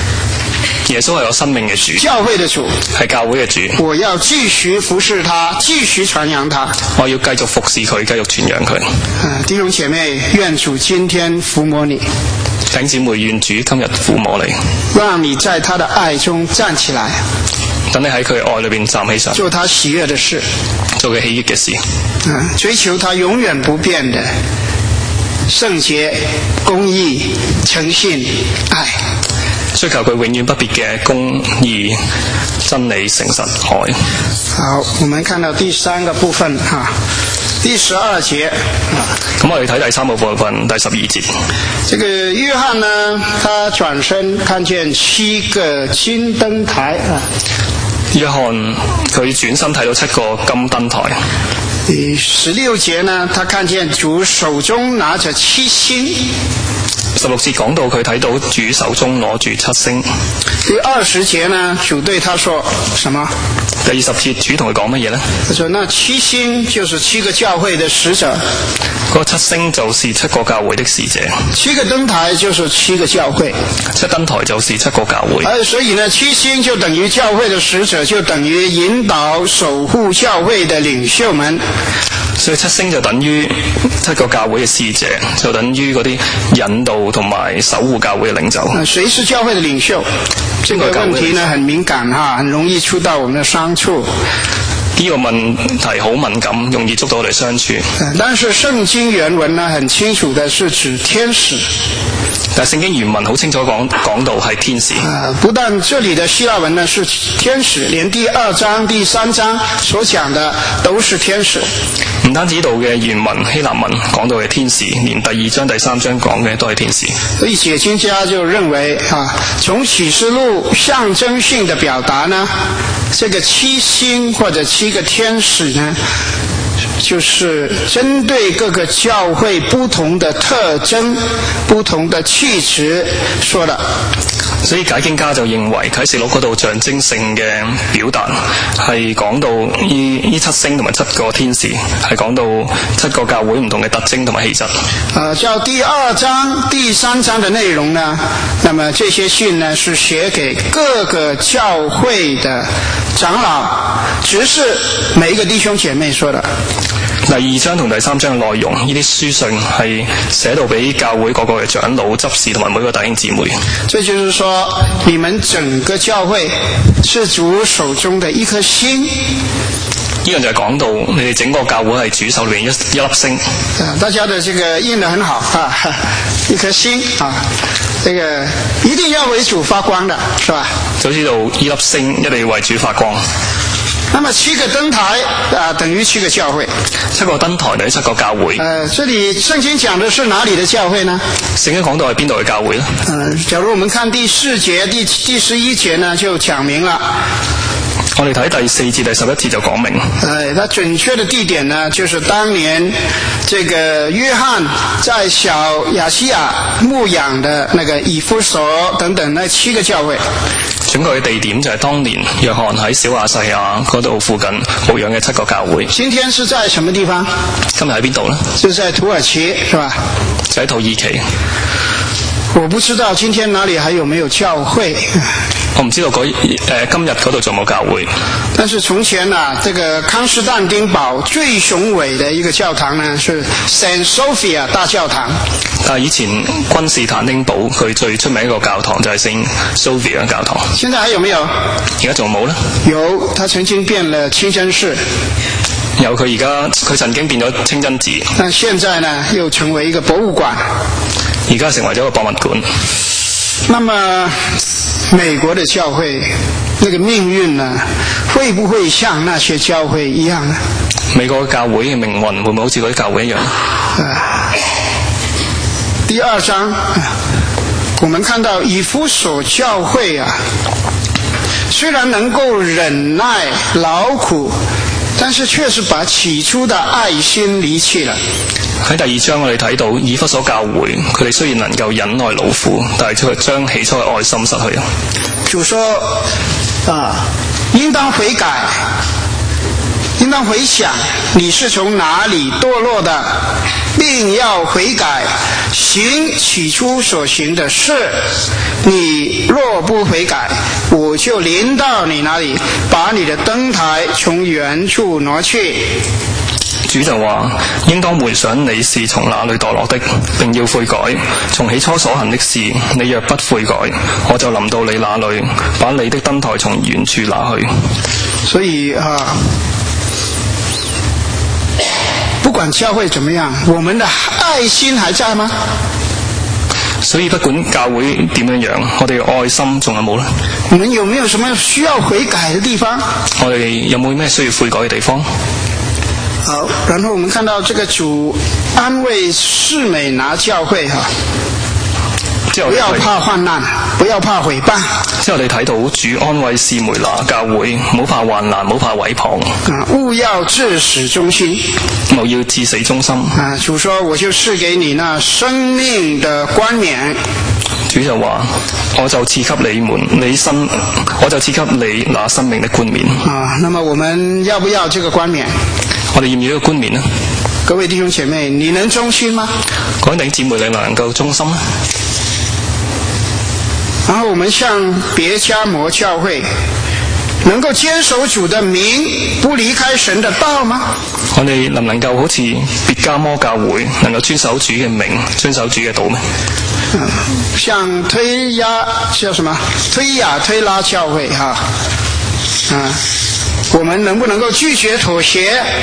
耶穌係有生命嘅主， 教會的主， 係教會嘅主。 我要繼續服侍他，繼續傳揚他。 我要繼續服侍佢，繼續傳揚佢。 啊，弟兄姐妹，願主今天撫摸你， 弟兄姊妹，願主今日撫摸你， 讓你在他的愛中站起來， 等你喺佢嘅愛裏邊站起上， 做他喜悅的事， 做佢喜悅嘅事， 啊，追求他永遠不變的聖潔、公義、誠信、愛， 追求佢永遠不變嘅公義、真理、誠實、愛。 好，我們看到第三個部分哈、啊，第十二節啊。 咁我哋睇第三個部分，第十二節。 這個約翰呢，他轉身看見七個金燈台啊。 約翰佢轉身睇到七個金燈台。 第十六節呢，他看見主手中拿着七星。 十六節講到佢睇到主手中攞住七星。 第二十節呢，主對他說什麼？ 第二十節主同佢講乜嘢呢？ 他說：那七星就是七個教會的使者。 嗰七星就是七個教會的使者。 七個燈台就是七個教會。 七燈台就是七個教會。 而所以呢，七星就等於教會的使者，就等於引導守護教會的領袖們。 所以七星就等於七個教會嘅使者，就等於嗰啲引導同埋守護教會嘅領袖。 啊，誰是教會的領袖？這個問題呢，很敏感哈，很容易觸到我們的傷處。 呢個問題好敏感，容易捉到我哋傷處。 但是聖經原文呢，很清楚的是指天使。 但聖經原文好清楚講講到係天使。 啊，不但這裡的希臘文呢是天使，連第二章、第三章所講的都是天使。 唔單止到嘅原文希臘文講到嘅天使，連第二章、第三章講嘅都係天使。 所以解經家就認為啊，從啟示錄象徵性的表達呢，這個七星或者七個天使呢，就是針對各個教會不同的特徵、不同的氣質說的。 所以解經家就認為啟示錄嗰度象徵性嘅表達係講到呢呢七星同埋七個天使，係講到七個教會唔同嘅特徵同埋氣質。 呃，照第二章、第三章的內容呢，那麼這些信呢是寫給各個教會的長老、執事，每一個弟兄姐妹說的。 第二章同第三章嘅內容，呢啲書信係寫到俾教會各個嘅長老、執事同埋每個弟兄姊妹。 這就是說，你們整個教會是主手中的一顆星。 呢樣就係講到你哋整個教會係主手裏面一一粒星。 啊，大家的這個印得很好啊，一顆星啊，這個一定要為主發光的，是吧？ 就知道呢粒星一定要為主發光。 那麼七個燈台啊，等於七個教會。 七個燈台等於七個教會。 呃，這裡聖經講的是哪裡的教會呢？ 聖經講到係邊度嘅教會呢？ 呃，假如我們看第四節、第第十一節呢，就講明了。 我哋睇第四節、第十一節就講明。 呃，它準確的地點呢，就是當年這個約翰在小亞細亞牧養的那個以弗所等等那七個教會。 準確嘅地點就係當年約翰喺小亞細亞嗰度附近牧養嘅七個教會。 今天是在什麼地方？ 今日喺邊度呢？ 就在土耳其，是吧？ 就喺土耳其。 我不知道今天哪裡還有沒有教會。 我唔知道嗰誒、呃、今日嗰度仲有冇教會。 但是從前啊，這個康斯坦丁堡最雄偉的一個教堂呢，是 Saint Sophia 大教堂。 但係以前君士坦丁堡佢最出名一個教堂就係 Saint Sophia 教堂。 現在還有沒有？ 而家仲有冇呢？ 有，它曾經變了清真寺。 有，佢而家佢曾經變咗清真寺。 但現在呢，又成為一個博物館。 而家成為咗一個博物館。 那麼美國的教會那個命運呢，會不會像那些教會一樣呢？ 美國教會嘅命運會唔會好似嗰啲教會一樣？ 啊，第二章，我們看到以弗所教會啊，雖然能夠忍耐勞苦，但是確實把起初的愛心離棄了。 喺第二章我哋睇到以弗所教會，佢哋雖然能夠忍耐勞苦，但係佢將起初嘅愛心失去。主說啊，應當悔改，應應當回想你是從哪裡墮落的，並要悔改，行起初所行的事。你若不悔改，我就臨到你那裡，把你的燈台從原處挪去。 主就話：應當回想你是從哪裡墮落的，並要悔改。從起初所行的事，你若不悔改，我就臨到你那裡，把你的燈台從原處拿去。 所以啊，不管教會怎麼樣，我們的愛心還在嗎？ 所以不管教會點樣樣，我哋嘅愛心仲有冇呢？ 我們有沒有什麼需要悔改的地方？ 我哋有冇咩需要悔改嘅地方？ 好，然後我們看到這個主安慰士美拿教會哈，不要怕患難，不要怕毀謗。 之後你睇到主安慰士美拿教會，唔好怕患難，唔好怕毀謗。 啊，務要至死忠心。 務要至死忠心。 啊，主說我就賜給你那生命的冠冕。 主就話：我就賜給你們，你生，我就賜給你那生命的冠冕。 啊，那麼我們要不要這個冠冕？ 我哋要唔要一個冠冕呢？ 各位弟兄姐妹，你能忠心嗎？ 各位弟兄姊妹，你能夠忠心呢？ 然後我們向別迦摩教會，能夠堅守主的名，不離開神的道嗎？ 我哋能唔能夠好似別迦摩教會，能夠遵守主嘅名，遵守主嘅道咩？ 嗯，像推亞叫什麼？推亞推拉教會哈，啊，我們能不能夠拒絕妥協，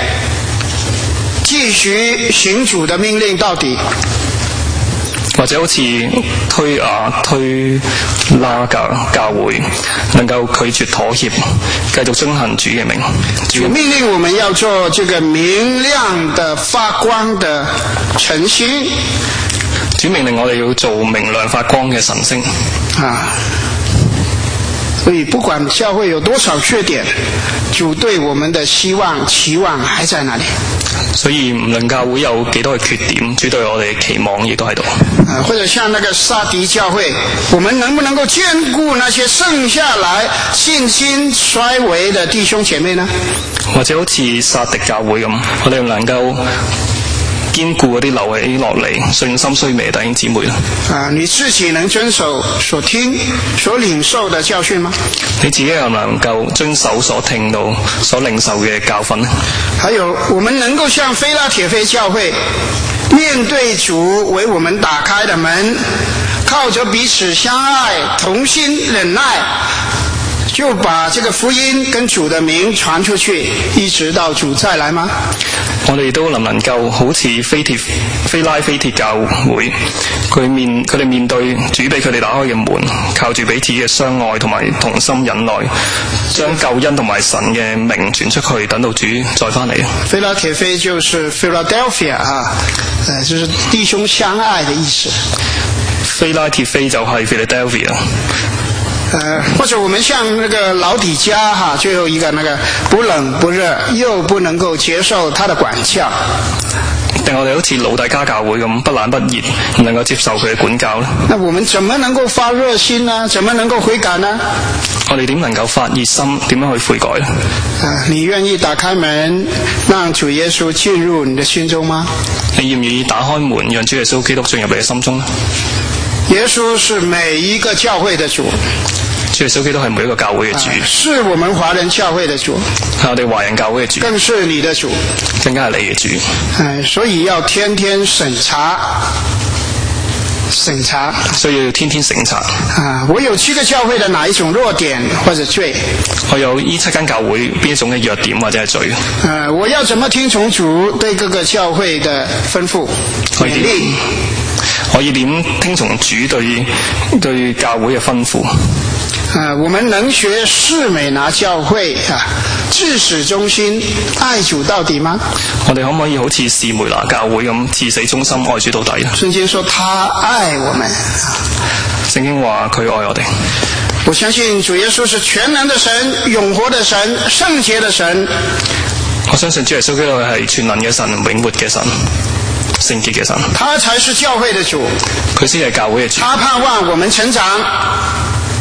繼續行主的命令到底？ 或者好似推亞推拉教教會，能夠拒絕妥協，繼續遵行主嘅名。 主命令我們要做這個明亮的發光的晨星。 主命令我哋要做明亮發光嘅晨星。 啊，所以不管教會有多少缺點，主對我們的希望期望還在那裡。 所以唔論教會有幾多嘅缺點，主對我哋嘅期望亦都喺度。 啊，或者像那個撒狄教會，我們能不能夠眷顧那些剩下來信心衰微的弟兄姐妹呢？ 或者好似撒狄教會咁，我哋能夠堅固嗰啲留起落嚟信心衰微嘅弟兄姊妹啦。 啊，你自己能遵守所聽所領受的教訓嗎？ 你自己又能夠遵守所聽到所領受嘅教訓呢？ 還有，我們能夠像非拉鐵非教會，面對主為我們打開的門，靠着彼此相愛同心忍耐，就把這個福音跟主的名傳出去，一直到主再來嗎？ 我哋都能唔能夠好似非鐵非拉非鐵教會，佢面佢哋面對主俾佢哋打開嘅門，靠住彼此嘅相愛同埋同心忍耐，將救恩同埋神嘅名傳出去，等到主再翻嚟。 非拉鐵非就是 Philadelphia 啊，呃，就是弟兄相愛的意思。 非拉鐵非就係 Philadelphia。 呃，或者我們像那個老底嘉哈，最後一個那個不冷不熱，又不能夠接受他的管教。 定我哋好似老底嘉教會咁不冷不熱，唔能夠接受佢嘅管教呢？ 那我們怎麼能夠發熱心呢？怎麼能夠悔改呢？ 我哋點能夠發熱心？點樣去悔改呢？ 啊，你願意打開門，讓主耶穌進入你的心中嗎？ 你願唔願意打開門，讓主耶穌基督進入你嘅心中呢？ 耶穌是每一個教會的主， 主耶穌基督係每一個教會嘅主， 啊，是我們華人教會的主， 係我哋華人教會嘅主， 更是你的主， 更加係你嘅主。 哎，所以要天天審查，審查， 所以要天天審查。 啊，我有七個教會的哪一種弱點或者罪？ 我有呢七間教會邊一種嘅弱點或者係罪？ 啊，我要怎麼聽從主對各個教會的吩咐勉勵？ 可以點聽從主對對教會嘅吩咐？ 啊，我們能學士美拿教會啊，至死忠心愛主到底嗎？ 我哋可唔可以好似士美拿教會咁至死忠心愛主到底呢？ 聖經說他愛我們， 聖經話佢愛我哋。 我相信主耶穌是全能的神、永活的神、聖潔的神。 我相信主耶穌基督係全能嘅神、永活嘅神、聖潔嘅神。 他才是教會的主， 佢先係教會嘅主。 他盼望我們成長，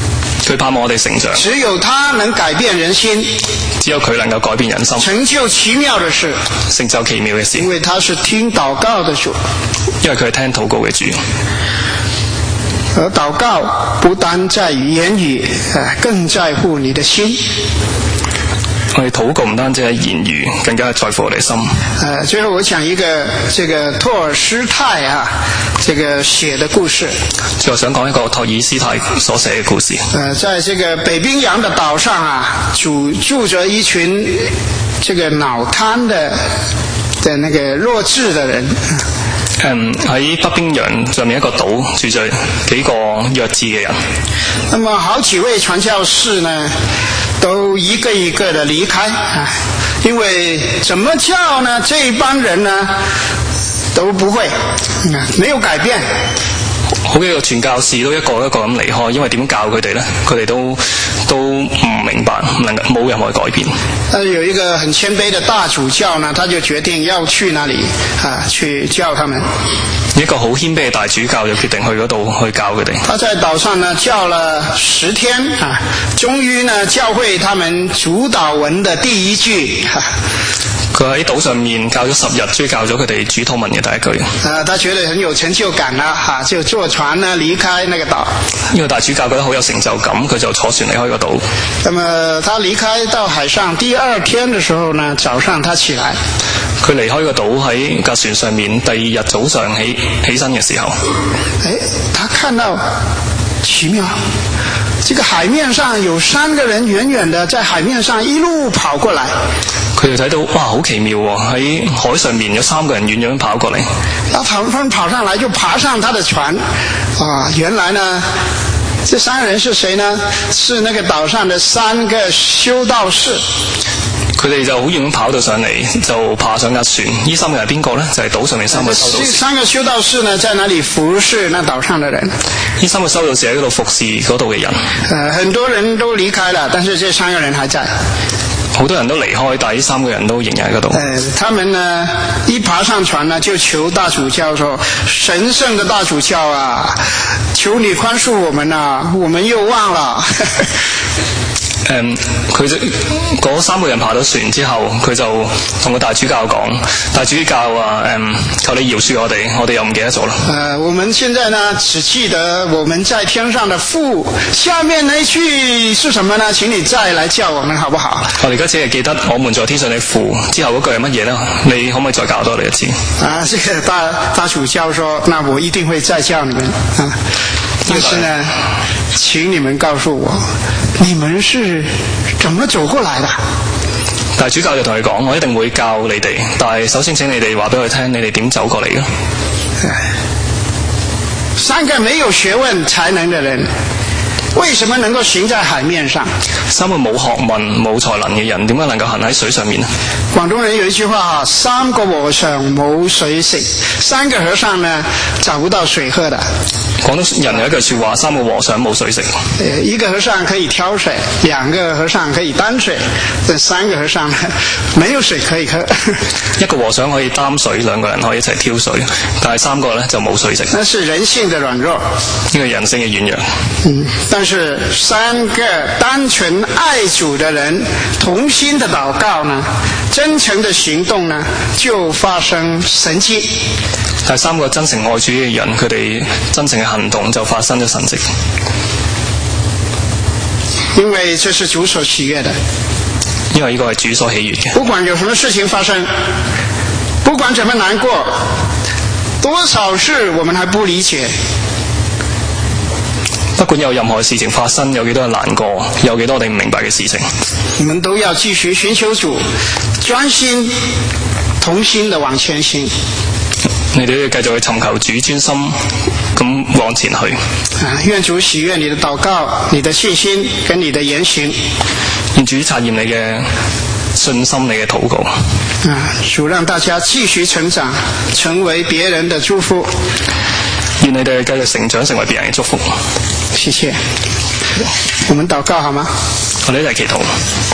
佢盼望我哋成長， 只有他能改變人心， 只有佢能夠改變人心， 成就奇妙的事， 成就奇妙嘅事。 因為他是聽禱告的主， 因為佢係聽禱告嘅主。 而禱告不單在於言語，更在乎你的心。 我哋禱告唔單止係言語，更加係在乎我哋心。 呃，最後我講一個這個托爾斯泰啊，這個寫的故事。 最後想講一個托爾斯泰所寫嘅故事。 呃，在這個北冰洋的島上啊，住住着一群這個腦癱的的那個弱智的人。 嗯，喺北冰洋上面一個島住着幾個弱智嘅人。 那麼好幾位傳教士呢，都一個一個的離開啊，因為怎麼教呢？這一幫人呢都不會，沒有改變。 好幾個傳教士都一個一個咁離開，因為點教佢哋呢？佢哋都都唔明白，唔能夠冇任何改變。 但有一個很謙卑的大主教呢，他就決定要去那裡啊，去教他們。 一個好謙卑嘅大主教就決定去嗰度去教佢哋。 他在島上呢教了十天啊，終於呢教會他們主禱文的第一句。 佢喺島上面教咗十日，終於教咗佢哋主禱文嘅第一句。 啊，他覺得很有成就感啦，哈、啊，就坐船呢離開那個島。 因為大主教覺得好有成就感，佢就坐船離開個島。 那麼他離開到海上第二天的時候呢，早上他起來。 佢離開個島喺架船上面，第二日早上起起身嘅時候， 誒，他看到奇妙，這個海面上有三個人遠遠的在海面上一路跑過來。 佢哋睇到哇，好奇妙喎！喺海上面有三個人遠遠跑過嚟。 那他們跑上來就爬上他的船，啊，原來呢，這三個人是誰呢？是那個島上的三個修道士。 佢哋就好遠咁跑到上嚟，就爬上架船。呢三個人係邊個呢？就係、是、島上面三個修道士。 三個修道士呢，在那裡服侍那島上的人。 呢三個修道士喺嗰度服侍嗰度嘅人。 呃，很多人都離開了，但是這三個人還在。 好多人都離開，但係呢三個人都仍然喺嗰度。 呃，他們呢一爬上船呢，就求大主教說：神聖的大主教啊，求你寬恕我們啊，我們又忘了。 誒，佢就嗰三個人爬到船之後，佢就同個大主教講：大主教啊，誒，求你饒恕我哋，我哋又唔記得咗啦。 呃，我們現在呢，只記得我們在天上的父，下面那一句是什麼呢？請你再來叫我們好不好？ 我哋而家只係記得我們在天上的父，之後嗰句係乜嘢呢？你可唔可以再教多我哋一次？ 啊，這個大大主教說：那我一定會再叫你們啊。但是呢，請你們告訴我，你們是怎麼走過來的？ 大主教就同佢講：我一定會教你哋，但係首先請你哋話俾我聽，你哋點走過嚟嘅？ 三個沒有學問才能的人，為什麼能夠行在海面上？ 三個冇學問冇才能嘅人，點解能夠行喺水上面呢？ 廣東人有一句話哈：三個和尚冇水食，三個和尚呢找不到水喝的。 廣東人有一句說話：三個和尚冇水食。 一個和尚可以挑水，兩個和尚可以擔水，這三個和尚呢沒有水可以喝。 一個和尚可以擔水，兩個人可以一齊挑水，但係三個呢就冇水食。 那是人性的軟弱， 呢個人性嘅軟弱。 嗯，但是三個單純愛主的人，同心的禱告呢，真誠的行動呢，就發生神蹟。 但係三個真誠愛主嘅人，佢哋真誠嘅行動就發生咗神蹟。 因為這是主所喜悅的。 因為呢個係主所喜悅嘅。 不管有什麼事情發生，不管怎麼難過，多少事我們還不理解。 不管有任何事情發生，有幾多人難過，有幾多我哋唔明白嘅事情， 我們都要繼續尋求主，專心同心地往前行。 你哋都要繼續去尋求主，專心咁往前去。 啊，願主喜悅你的禱告、你的信心跟你的言行。 願主察驗你嘅信心、你嘅禱告。 啊，主讓大家繼續成長，成為別人的祝福。 願你哋繼續成長，成為別人嘅祝福。 謝謝。我們禱告好嗎？ 我哋一齊祈禱。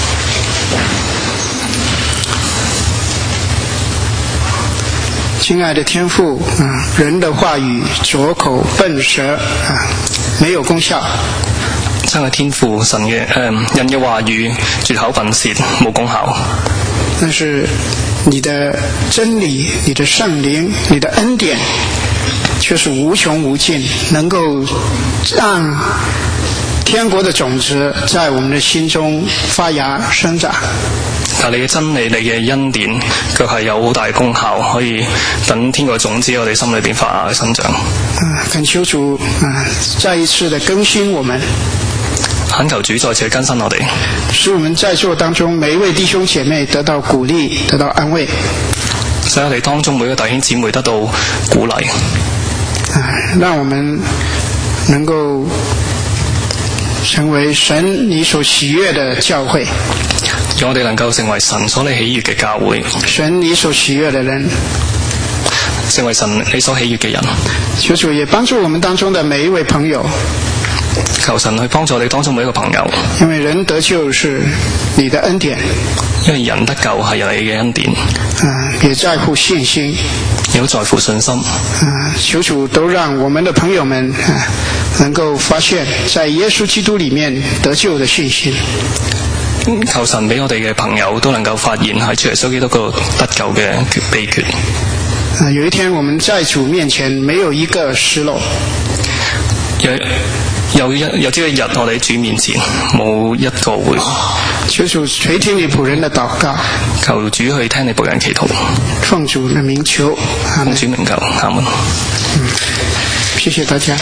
親愛的天父，啊，人的話語拙口笨舌啊，沒有功效。 親愛天父，神嘅誒、呃、人嘅話語絕口笨舌，冇功效。 但是你的真理、你的聖靈、你的恩典卻是無窮無盡，能夠讓天國的種子在我們的心中發芽生長。 但你嘅真理、你嘅恩典卻係有好大嘅功效，可以等天國種子喺我哋心裏邊發芽生長。 啊，懇求主啊，再一次的更新我們。 懇求主再次更新我哋， 使我們在座當中每一位弟兄姐妹得到鼓勵，得到安慰。 使我哋當中每個弟兄姊妹得到鼓勵。 啊，讓我們能夠成為神你所喜悅的教會， 讓我哋能夠成為神所你喜悅嘅教會， 神你所喜悅的人， 成為神你所喜悅嘅人。 求主也幫助我們當中的每一位朋友， 求神去幫助我哋當中每一個朋友， 因為人得救是你的恩典， 因為人得救係你嘅恩典。 啊，別在乎信心， 亦都在乎信心。 啊，求主都讓我們的朋友們啊，能夠發現在耶穌基督裏面得救的信心。 求神俾我哋嘅朋友都能夠發現喺主耶穌基督嗰度得救嘅秘訣。 啊，有一天我們在主面前沒有一個失漏。 有有一有朝一日我哋喺主面前冇一個會。 求主垂聽你僕人的禱告， 求主去聽你僕人祈禱。 奉主的名求， 奉主名求，阿門。 嗯，謝謝大家。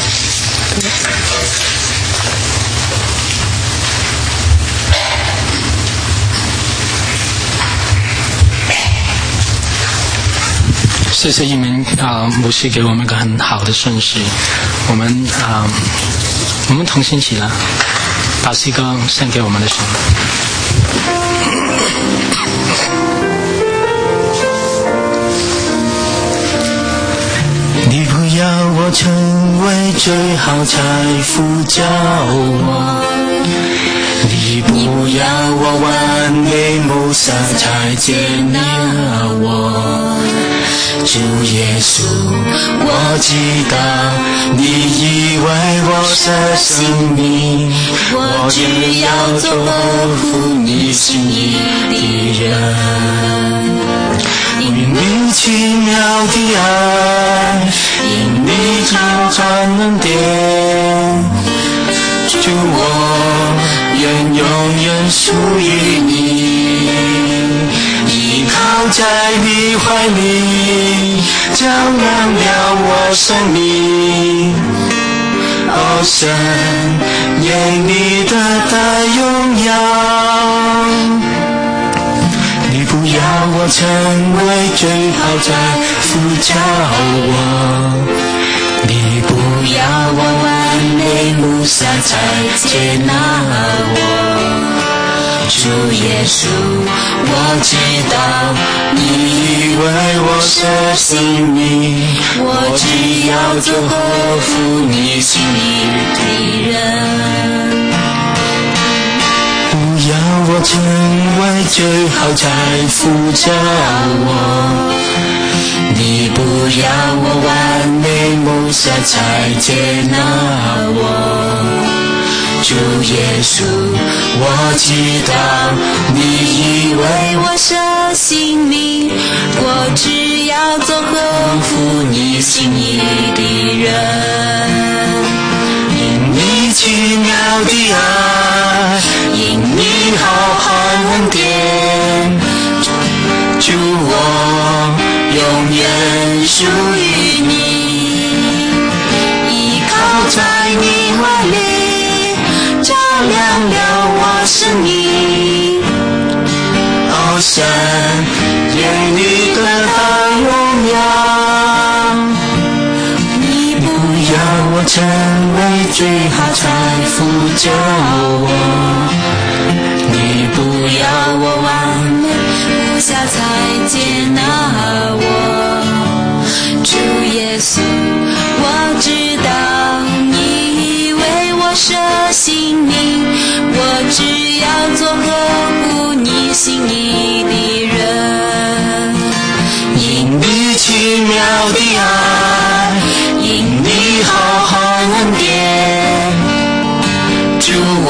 謝謝一鳴啊，牧師給我們一個很好的信息。我們啊，我們同心起來，把詩歌獻給我們的神。 你不要我成為最好財富叫我，你不要我完美謀殺才接納我。主耶穌，我知道你已為我捨性命，我只要做合乎你心意的人。因你奇妙的愛，因你超傳恩典，主我願永遠屬於你。依靠在你懷裡，照亮了我生命。哦，神，願你的大榮耀。你不要我成為最好財富叫我，你不要我完美無瑕才接納我。主耶穌，我知道你已為我捨性命，我只要做合乎你心意的人。不要我成為最好財富叫我，你不要我完美無瑕才接納我。主耶穌，我知道你已為我捨性命，我只要做合乎你心意的人。因你奇妙的愛，因你浩瀚恩典，主我永遠屬於你。依靠在你懷裡，照亮了我生命。哦，神，願你的大榮耀。你不要我成為最好財富叫我，你不要我完美無瑕才接納我。主耶穌，我知道你為我捨性命，我只要做合乎你心意的人。因你奇妙的愛，因你浩瀚恩典，主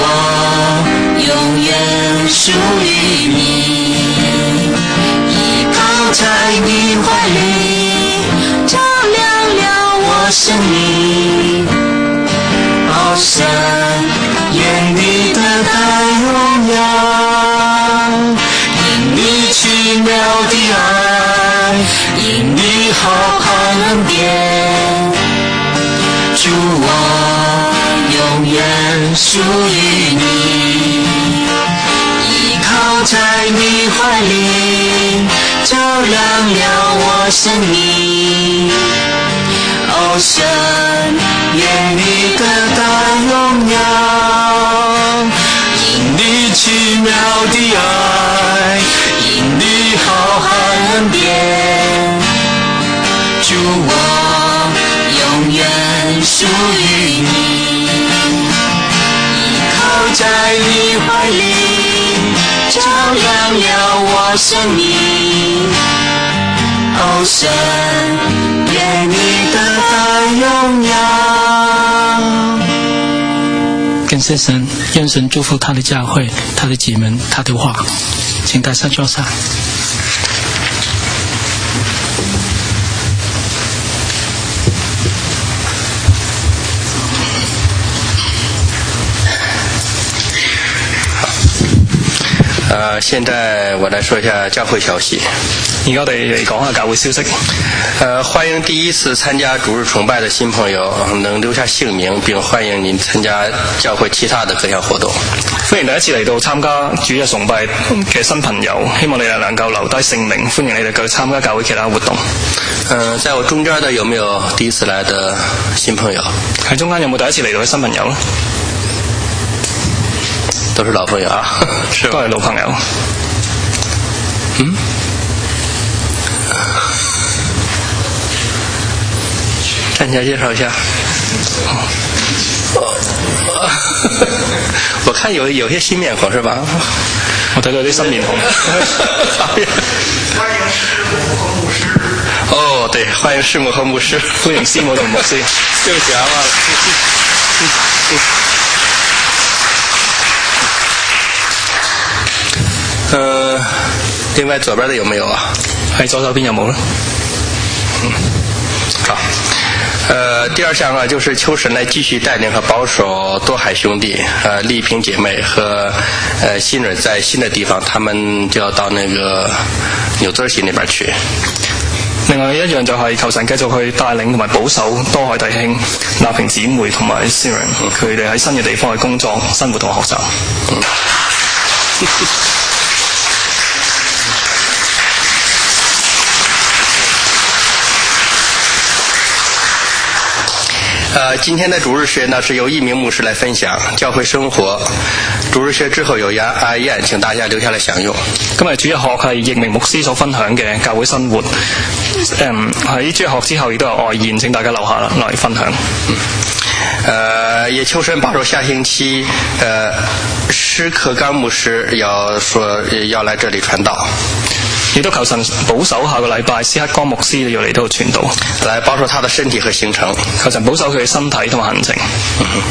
属于你，依靠在你怀里，照亮了我生命。哦，神，愿你的大荣耀，因你奇妙的爱，因你浩瀚恩典，主我永远属于你，依靠在你怀里，照亮了我生命。哦，神，愿你的大荣耀，因你奇妙的爱，因你浩瀚恩典，主我永远属于你，依靠在你怀里，照亮了我生命。哦，神，愿你的大荣耀。 感谢神，愿神祝福他的教会、他的姐妹、他的话，请大家坐下。 呃，现在我来说一下教会消息。 而家我哋嚟講下教會消息。 呃，歡迎第一次參加主日崇拜的新朋友能留下姓名，並歡迎您參加教會其他的各項活動。 歡迎第一次嚟到參加主日崇拜嘅新朋友，希望你哋能夠留低姓名，歡迎你哋繼續參加教會其他活動。 呃，在我中間的有沒有第一次來的新朋友？ 喺中間有冇第一次嚟到嘅新朋友呢？ 都是老朋友啊，是吧？ 都係老朋友。 嗯。站起來介紹一下。我看有有些新面孔是吧？ 我睇到啲新面孔。 歡迎師母和牧師。哦，對，歡迎師母和牧師。 歡迎師母同牧師。 對不起啊，忘了。呃，另外左邊的有沒有啊？ 喺左手邊有冇呢？ 嗯，好。呃，第二項啊，就是求神來繼續帶領和保守多海兄弟、呃麗萍姐妹和呃新蕊在新的地方，他們就要到那個紐澤西那邊去。 另外一樣就係求神繼續去帶領同埋保守多海弟兄、麗萍姊妹同埋新蕊，佢哋喺新嘅地方去工作、生活同學習。嗯呃，今天的主日學呢是由一名牧師來分享教會生活。主日學之後有阿阿燕，請大家留下來享用。 今日主日學係易明牧師所分享嘅教會生活。嗯，喺主日學之後亦都有愛宴，請大家留下來分享。 嗯，呃，也求神保守下星期，呃，施克剛牧師要說要來這裡傳道。 亦都求神保守下個禮拜施克剛牧師要嚟到傳道， 來保守他的身體和行程。 求神保守佢嘅身體同埋行程。嗯